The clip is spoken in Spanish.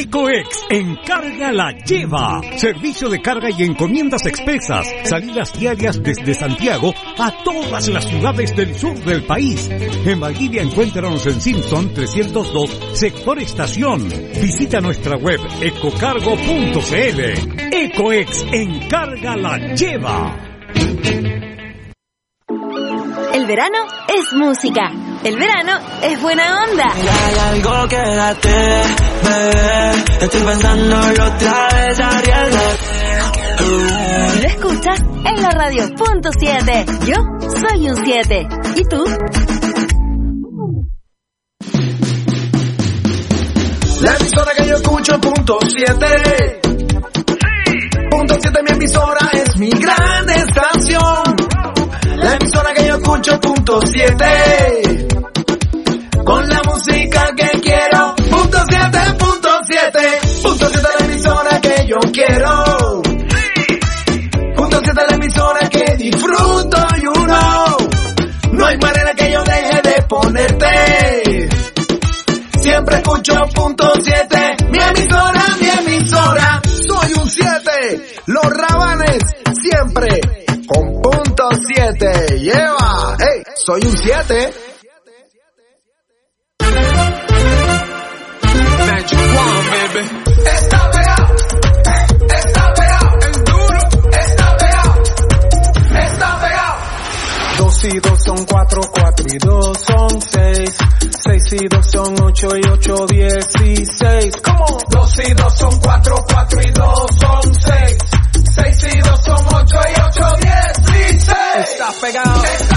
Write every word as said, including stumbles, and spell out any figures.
Ecoex Encarga la Lleva. Servicio de carga y encomiendas expresas. Salidas diarias desde Santiago a todas las ciudades del sur del país. En Valdivia encuéntranos en Simpson trescientos dos, sector estación. Visita nuestra web ecocargo punto cl. Ecoex Encarga la Lleva. El verano es música. El verano es buena onda. Hay algo que date, bebé. Estoy pensándolo otra vez, arriesgate. Y lo escuchas en la radio punto siete. Yo soy un siete. ¿Y tú? La emisora que yo escucho, punto siete. Punto siete, mi emisora es mi gran estación. La emisora que yo escucho, punto siete. Con la música que quiero, punto siete, punto siete. Punto siete, la emisora que yo quiero. Punto siete, la emisora que disfruto, you know. No hay manera que yo deje de ponerte. Siempre escucho punto siete, mi emisora, mi emisora. Soy un siete, los Rabanes siempre con punto siete. Lleva, hey, soy un siete. Está pegado, está pegado, es duro, está pegado, está pegado. Dos y dos son cuatro, cuatro y dos son seis. Seis y dos son ocho y ocho dieciséis. ¿Cómo? Dos y dos son cuatro, cuatro y dos son seis. Seis y dos son ocho y ocho dieciséis. Está pegado.